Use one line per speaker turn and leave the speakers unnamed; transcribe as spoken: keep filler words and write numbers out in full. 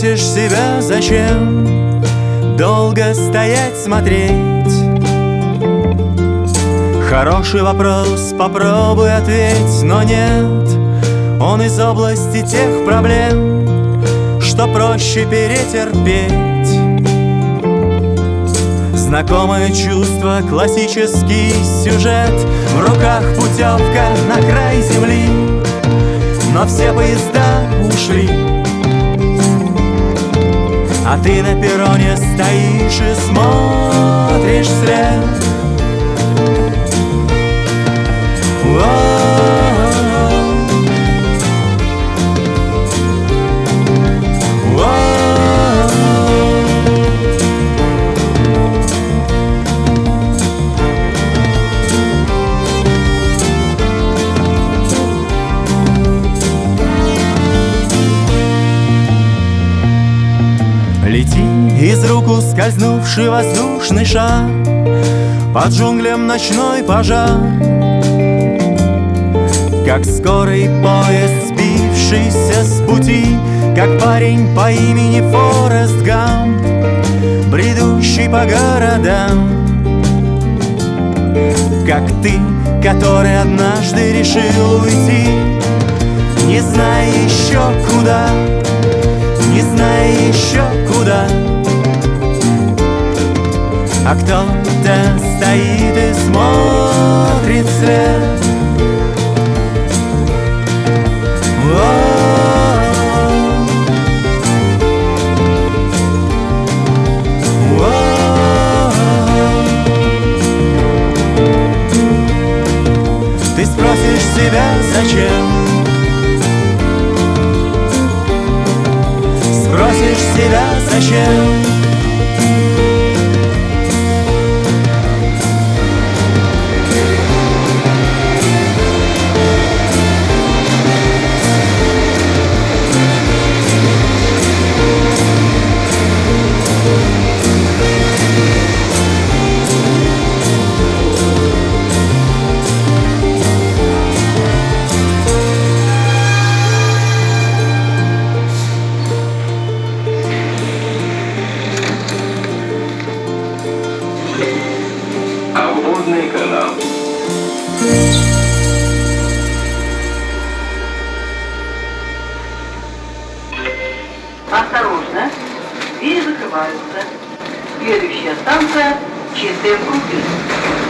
спросишь себя, зачем долго стоять, смотреть? Хороший вопрос, попробуй ответь, но нет. Он из области тех проблем, что проще перетерпеть. Знакомое чувство, классический сюжет, в руках путевка на край земли, но все поезда ушли, а ты на перроне стоишь и смотришь вслед. Лети из рук ускользнувший воздушный шар, под джунглям ночной пожар, как скорый поезд, сбившийся с пути, как парень по имени Форест Гамп, бредущий по городам, как ты, который однажды решил уйти, не зная еще куда, не зная еще куда. А кто-то стоит и смотрит вслед. Ты спросишь себя, зачем? Спросишь себя, зачем?
Канал.
Осторожно, двери закрываются. Следующая станция — Чистые пруды.